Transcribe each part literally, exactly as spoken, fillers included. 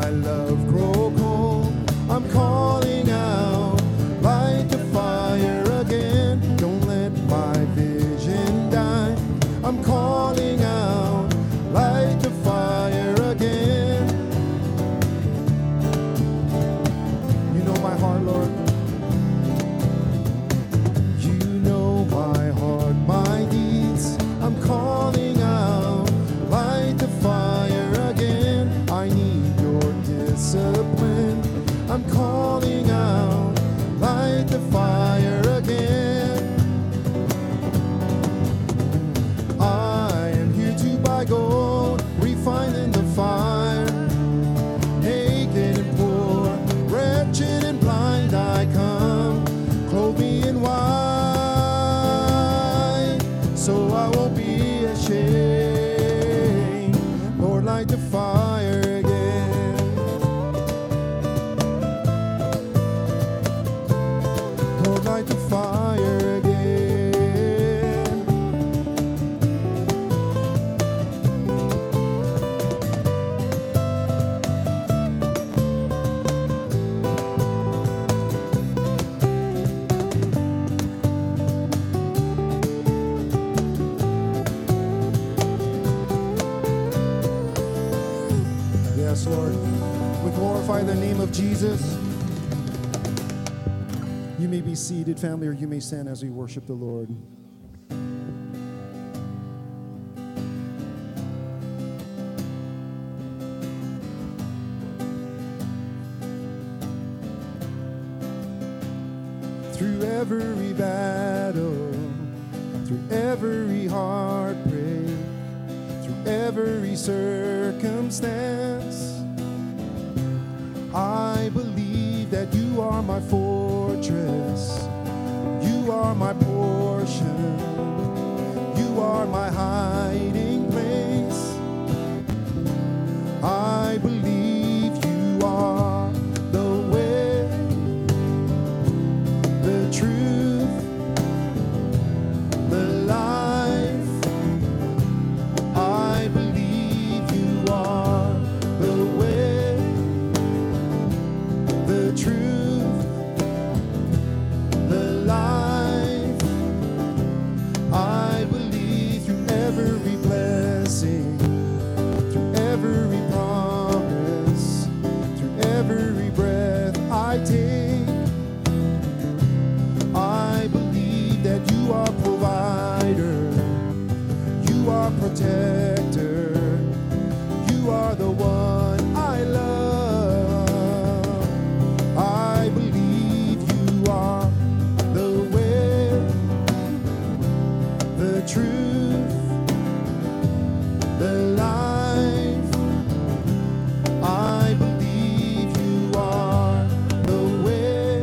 my love grow cold. I'm calling out, light the fire again. Don't let my vision die. I'm calling out, light the fire again. You know my heart, Lord. You know my heart, my deeds. I'm calling out, light the fire again. I need your discipline. I'm calling out, light the fire again. I am here to buy gold, refined in the fire. Naked and poor, wretched and blind I come. Clothe me in white, so I won't be ashamed. Lord, light the fire again. Lord, light the fire again. Yes, Lord. We glorify the name of Jesus. You may be seated, family, or you may stand as we worship the Lord. Through every battle, through every heartbreak, through every circumstance, I believe that you are my fortress, you are my portion, you are my hiding place. I believe you are the way, the truth, the life. I believe you are the way, the truth, the life. I believe through every blessing, through every promise, through every breath I take. I believe that you are provider, you are protector, you are the one I love. I believe you are the way, the truth, the life. I believe you are the way,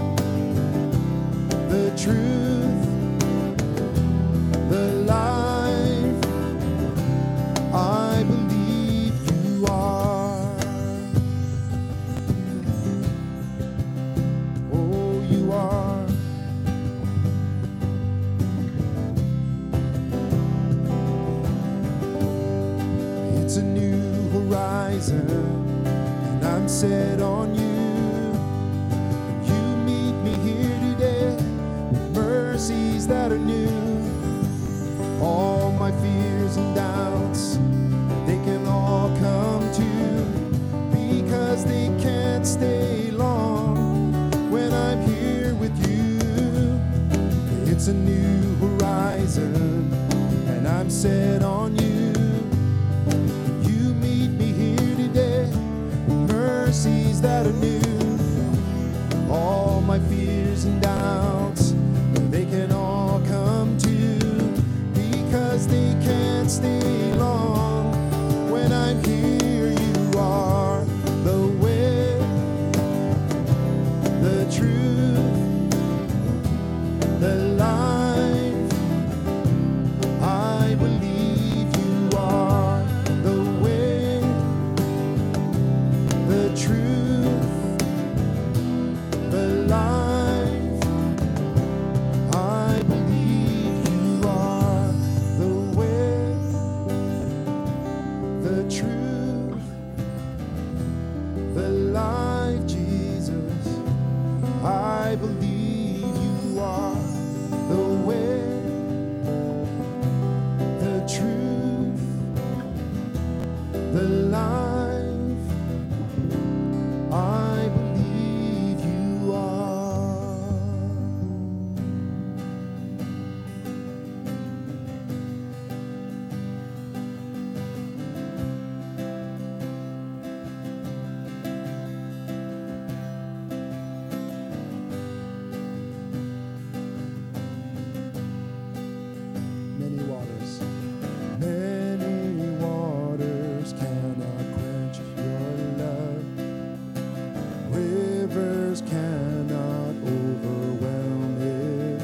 the truth, the life. I believe you are. Oh, you are. It's a new horizon, and I'm set on you. You meet me here today with mercies that are new. All my fears and doubts, they can all come to, because they can't stay long when I'm here with you. It's a new horizon, and I'm set on you. You meet me here today with mercies that are new. All my fears and doubts, they can all come to, because they can't stay long when I'm here. You are the way, the truth, the life. I believe you are the way, the truth, the life. I believe you are the way, the truth, the life, Jesus. I believe you are the way, the truth, the life. I believe you are. Many waters, many waters cannot quench your love. Rivers cannot overwhelm it.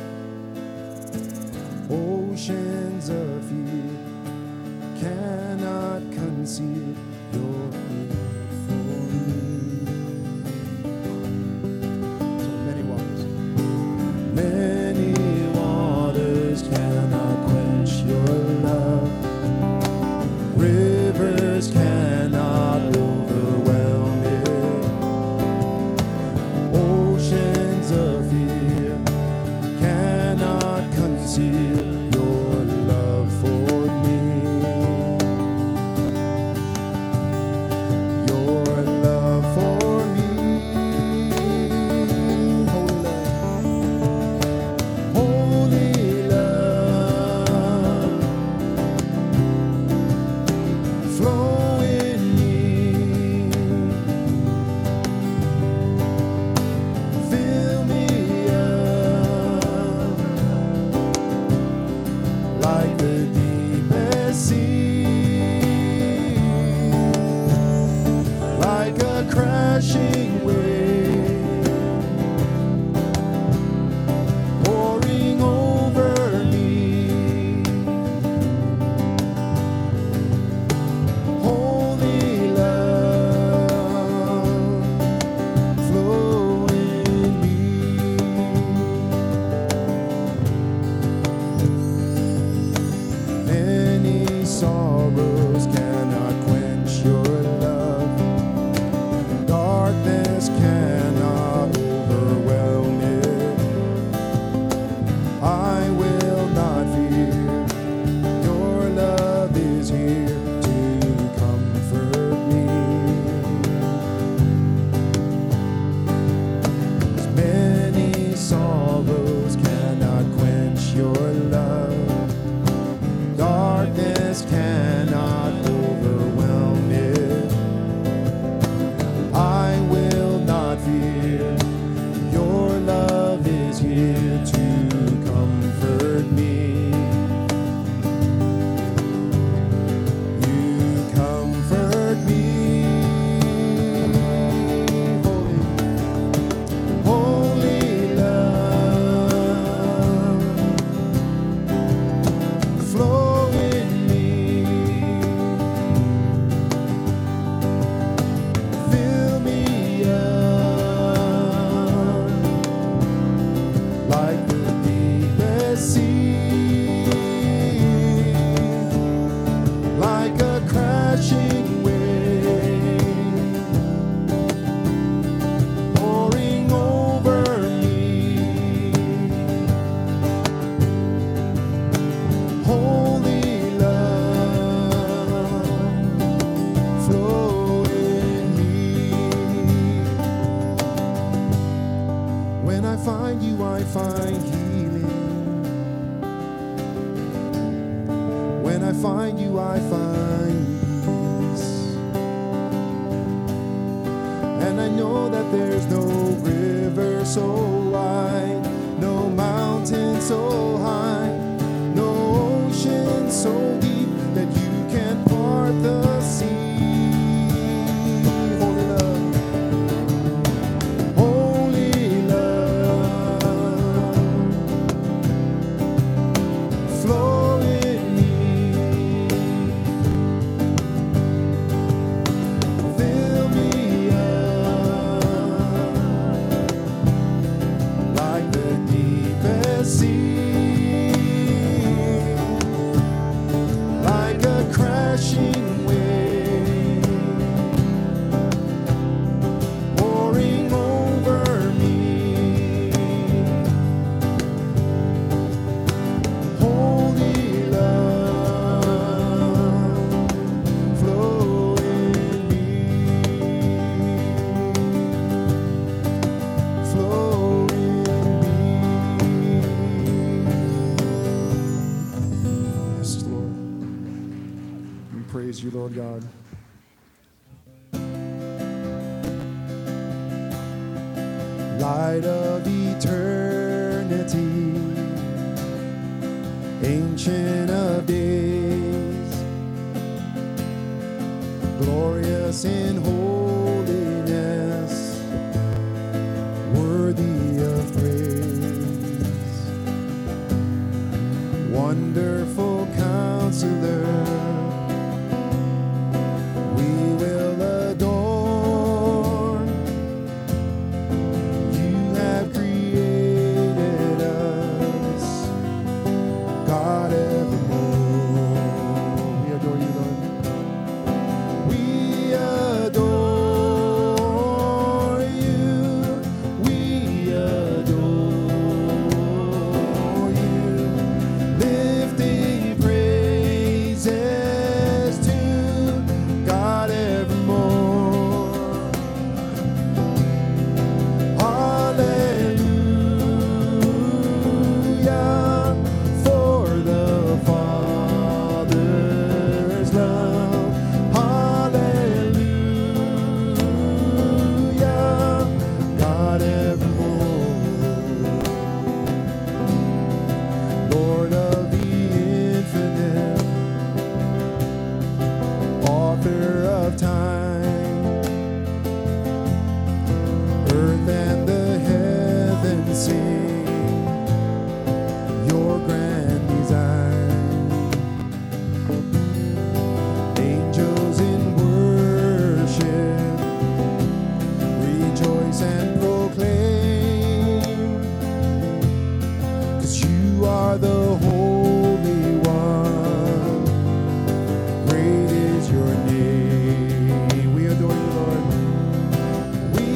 Oceans of fear cannot conceal your love for me. So many waters, many waters cannot quench your love. Rivers cannot overwhelm it. Oceans of fear cannot conceal your love for me. Your love for me. Holy love, holy love, flow in me. Fill me up like the deepest sea, like a crashing wave, pouring over me. Holy love, flow in me. Many sorrows cannot quench your love. Darkness cannot overwhelm it. I will not fear. Your love is here to comfort me. 'Cause many sorrows cannot quench your love. Darkness cannot overwhelm it. I will not fear. Your love is here to comfort me. You comfort me. Holy, holy love, flow in me. Fill me up like the deepest sea, like a crashing wave, pouring over me. Holy love, flow in me. When I find you, I find healing. When I find you, I find peace. And I know that there's no river so wide, no mountain so high, no ocean so deep that you can part the sea. Holy love, holy love, flow in me. Fill me up like the deepest sea, like a crashing wave, Lord God. Light of eternity, Ancient of days, glorious in holiness, worthy of praise. Wonderful Counselor, we will adore. You have created us, God evermore. We adore you, Lord. We adore you. We adore you. Lifting praises to God evermore. Hallelujah, for the Father's love. Hallelujah, God evermore. Lord of the infinite, author of time, earth and the heavens sing your grand design. Angels in worship rejoice and proclaim, 'cause you are the Holy One. Great is your name. We adore you, Lord. We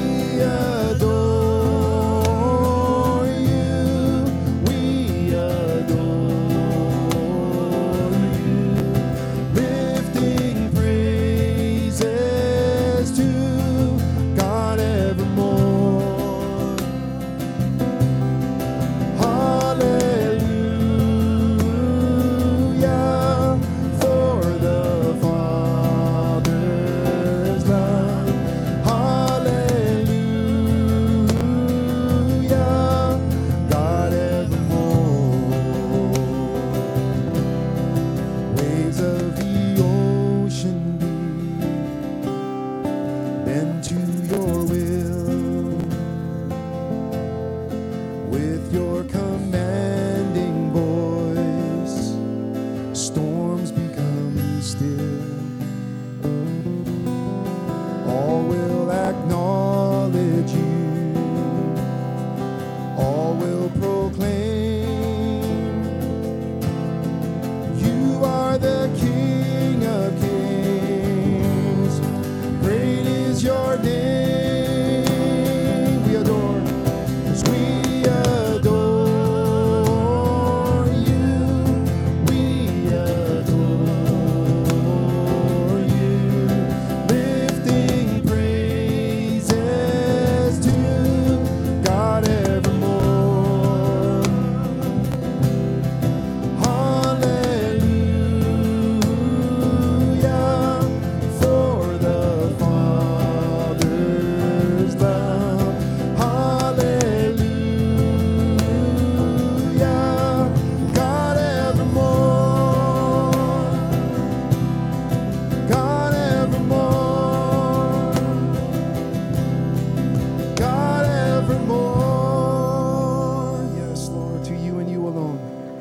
adore you. We adore you. Lifting praises to God evermore. Hallelujah, for the Father's love. Hallelujah, God evermore. Waves of the ocean beat, bend to your will. With your commanding voice, storms become still. All will acknowledge you, all will proclaim, you are the King of kings. Great is your name. We adore, 'cause we adore you. We adore you. Lifting praises to God evermore. Hallelujah, for the Father's love. Hallelujah, God evermore. God evermore. God evermore. Yes, Lord, to you and you alone.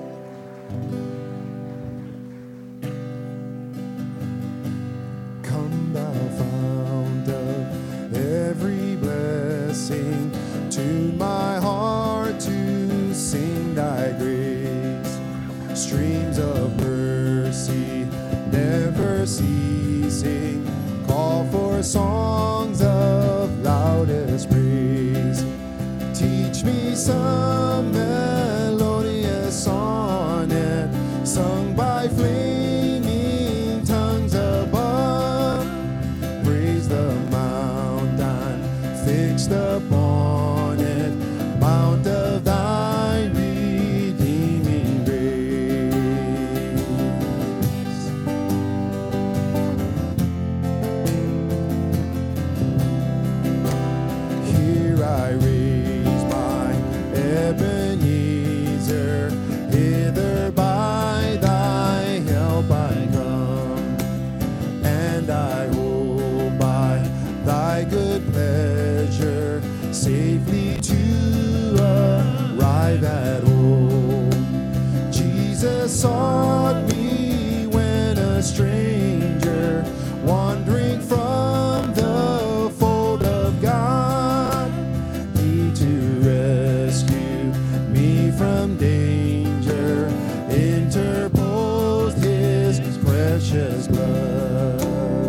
Come, thou fount of every blessing, tune my heart to sing thy grace. Streams of mercy never ceasing, call for songs of loudest praise. Teach me some melodious sonnet sung by flaming tongues above. Praise the mountain fixed upon it, mount of thy redeeming grace. thy good pleasure, safely to arrive at home. Jesus sought me when a stranger, wandering from the fold of God, he to rescue me from danger, interposed his precious blood.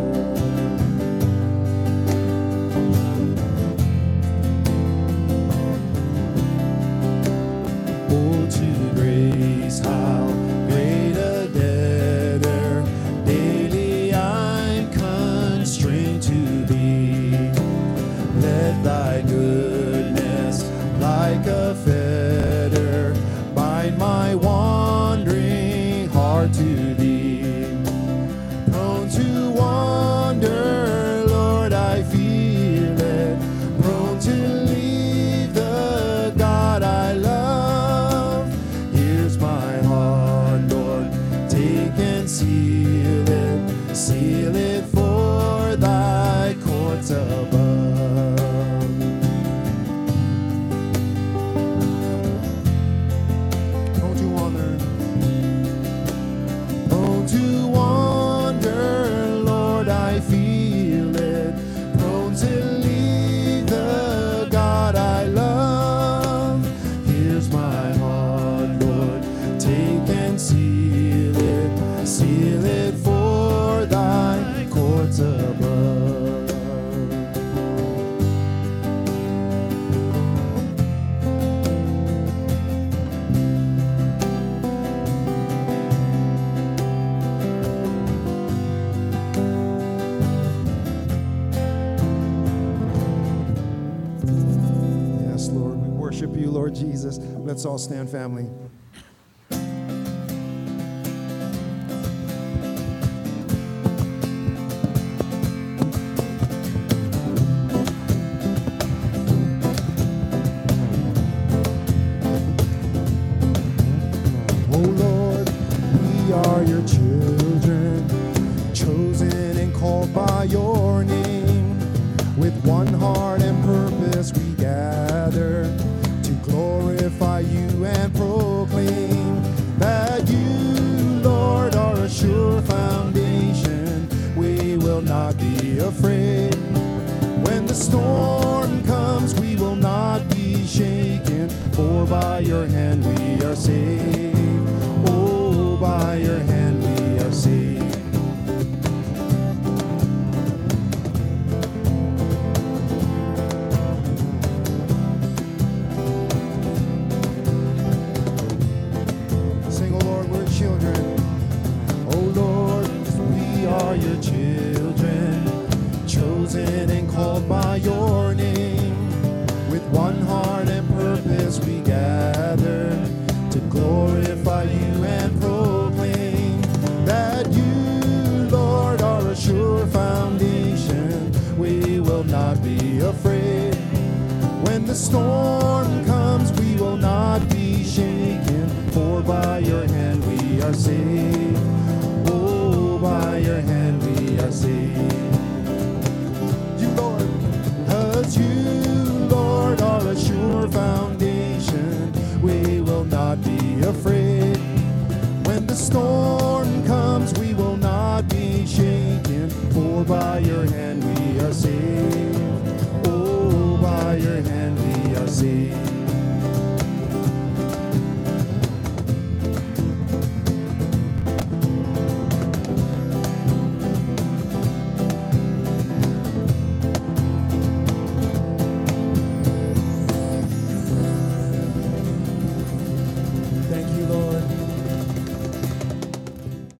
Oh, to grace, how great a debtor daily I'm constrained to be. Let thy goodness like a fetter bind my wandering heart to thee. Prone to wander, Lord, I feel it. Prone to leave the God I love. Here's my heart, Lord, take and seal it. Seal it for thy courts above. Prone to wander, prone to wander, Lord, I feel it. Prone to leave the God I love. Here's my heart, Lord, take and seal it. Seal it for thy courts above. Yes, Lord, we worship you, Lord Jesus. Let's all stand, family. Oh Lord, we are your children, chosen and called by your name. With one heart and purpose we gather to glorify you and proclaim that you, Lord, are a sure foundation. We will not be afraid. When the storm comes, we will not be shaken, for by your hand we are saved. Oh, by your hand we are saved. Sing, oh Lord, we're children. Oh Lord, we are your children, chosen and called by your name. With one heart and purpose we gather to glorify you and proclaim that you, Lord, are a sure foundation. We will not be afraid. When the storm comes, we will not be shaken, for by your hand we are saved. Oh, by your hand we are saved. You, Lord, 'cause you, Lord, are a sure foundation. We will not be afraid. When the storm